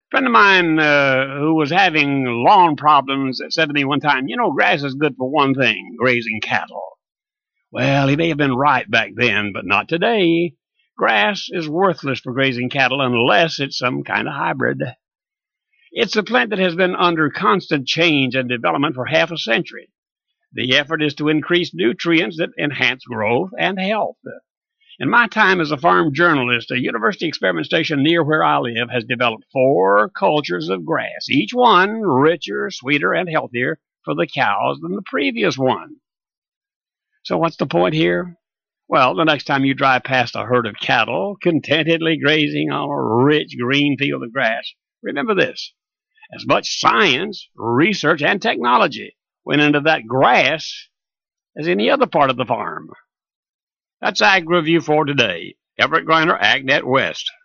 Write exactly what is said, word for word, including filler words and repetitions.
friend of mine uh, who was having lawn problems said to me one time, you know, grass is good for one thing, grazing cattle. Well, he may have been right back then, but not today. Grass is worthless for grazing cattle unless it's some kind of hybrid. It's a plant that has been under constant change and development for half a century. The effort is to increase nutrients that enhance growth and health. In my time as a farm journalist, a university experiment station near where I live has developed four cultures of grass, each one richer, sweeter, and healthier for the cows than the previous one. So what's the point here? Well, the next time you drive past a herd of cattle contentedly grazing on a rich green field of grass, remember this. As much science, research, and technology went into that grass as any other part of the farm. That's Ag Review for today. Everett Griner, AgNet West.